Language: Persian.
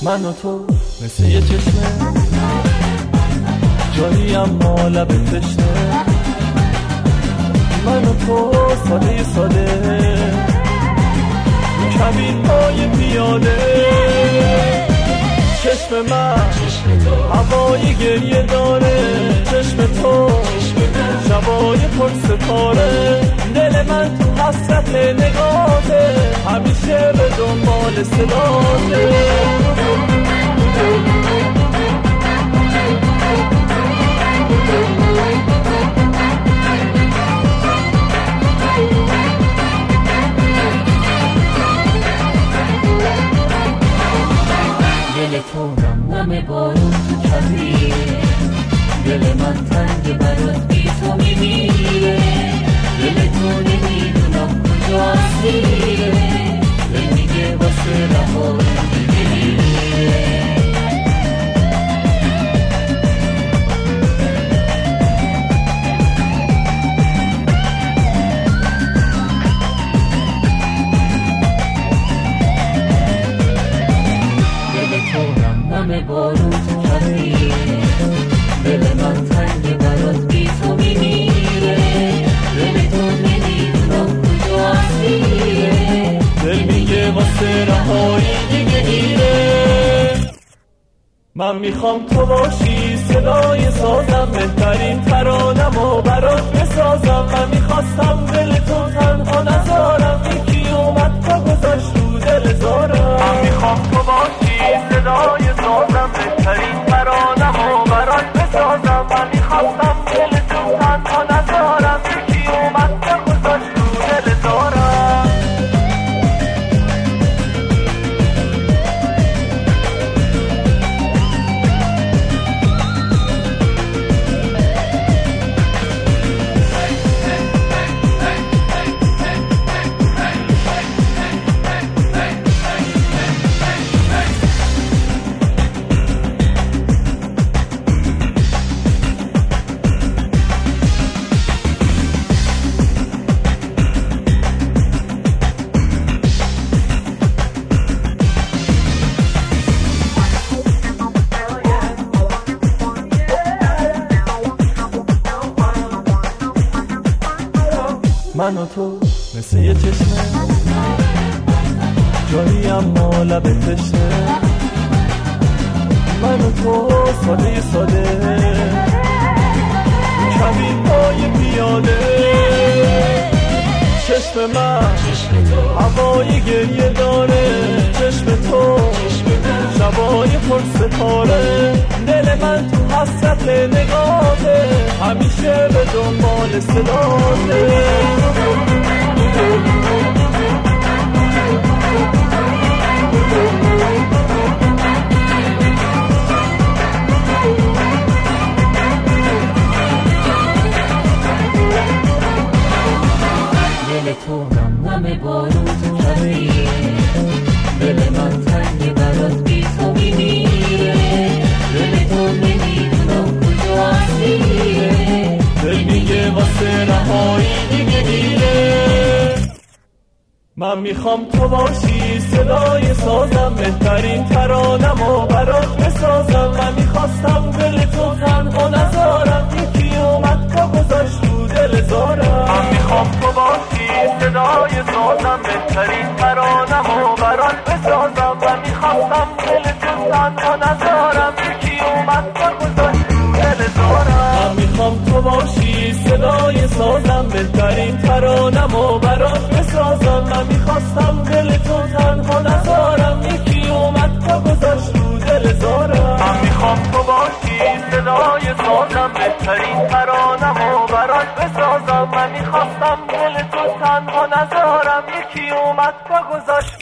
من و تو مثل یه چشمه جایی اما لب تشنه، من و تو ساده ساده کبیر پای پیاده، چشم من هوای گریه داره، چشم تو شبای پر ستاره، دل من تو حسرت نگاهه همیشه به دنبال صداته. دل تو نم بارون تو کبیره، دل من تنگ برات بی تو میمیره، دل تو نمیدونم کجا اسیره، دل میگه واسه رهایی میمیره. بارون تو کبیره، دل من تنگ برات بی تو میمیره، دل تو نمیدونم کجا اسیره، دل میگه واسه رهایی دیگه میره. من میخوام تو باشی صدای سازم، بهترین ترانمو برات بسازم، من میخواستم دل تو تنها نذارم، یکی اومد تا گذاشت رو دل زارم. من میخوام تو باشی صدای سازم، بهترین ترانمو برات بسازم، من میخواستم دل تو تنها نذارم، یکی اومد تا گذاشت رو دل زارم. من و تو مثل یه چشمه جایی اما لب تشنه، من و تو ساده ساده کبیر پای پیاده، چشم من هوای گریه داره، چشم تو شبای پر ستاره، دل من تو حسرت نگاهه همیشه به دنبال صداته. دل تو نم بارون تو کبیره، دل من تنگ برات بی تو میمیره، دل تو نمیدونم کجا اسیره، دل میگه واسه رهایی دیگه میره. من میخوام تو باشی صدای سازم، بهترین ترانمو برات بسازم، من میخواستم دل تو تنها نذارم، یکی اومد تا گذاشت رو دل زارم. من میخوام تو باشی صدای سازم، بهترین ترانمو برات بسازم، من میخواستم دل تو تنها نذارم، یکی اومد تا گذاشت رو دل زارم. من میخوام تو باشی صدای سازم، بهترین ترانمو برات بسازم، من میخواستم دل تو تنها نذارم، یکی اومد تا گذاشت رو دل زارم. من میخوام تو باشی صدای سازم، بهترین ترانمو برات بسازم، من میخواستم دل تو تنها نذارم، یکی اومد تا گذاشت